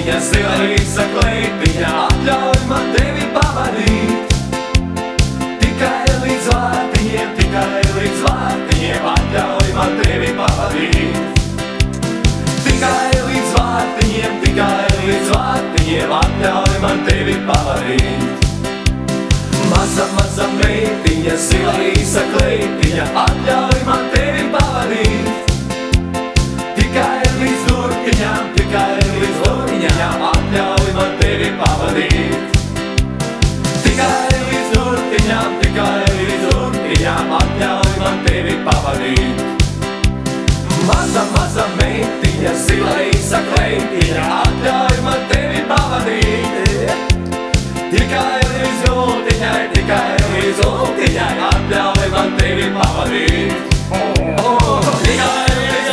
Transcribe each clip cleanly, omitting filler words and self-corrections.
kleitiņa, zila īsa kleitiņa, atļauj man tevi pavadīt. Tikai līdz vārtiņiem, atļauj man tevi pavadīt. Tikai līdz vārtiņiem, atļauj man tevi pavadīt. Maza meitiņa, zila īsa kleitiņa, atļauj man tevi pavadīt. Tikai līdz durtiņām, atļauj man tevi pavadīt. Tikai līdz durtiņām, atļauj man tevi pavadīt. Maza meitiņa, zila īsa kleitiņa, atļauj man tevi pavadīt. Tikai līdz jūtiņai, atļauj man tevi pavadīt. Tikai līdz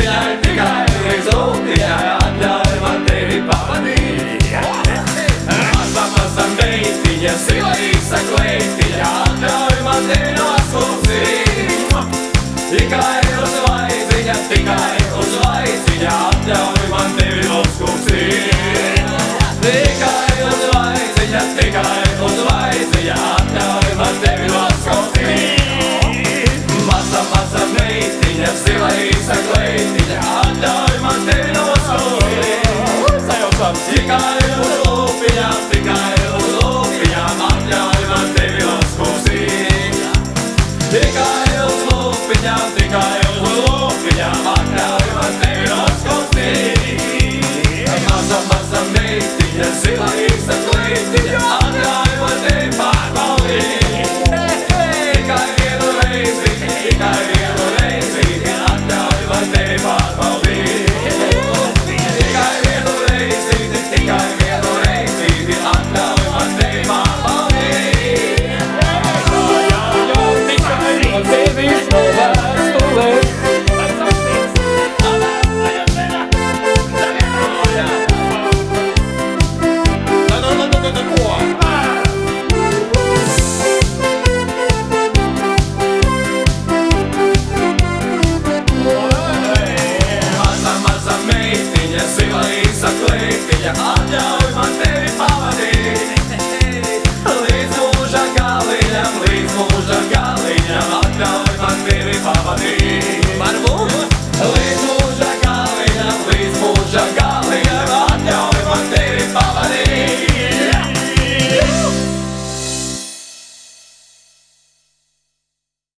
jūtiņai, atļauj man tevi pavadīt. Maza meitiņa, zila īsa kleitiņa, atļauj man tevi noskūpstīt. Tikai uz vaidziņa, atļauj man tevi noskūpstīt. Tikai uz vaidziņa, atļauj man tevi noskūpstīt. Maza meitiņa, zila īsa kleitiņa, atļauj man tevi noskūpstīt. Tikai uz lūpiņām, atļauj man tevi noskūpstīt. Tikai uz lūpiņām, atļauj man tevi noskūpstīt. Maza meitiņa, zila īsa kleitiņa, atļauj man tevi pārbaudīt.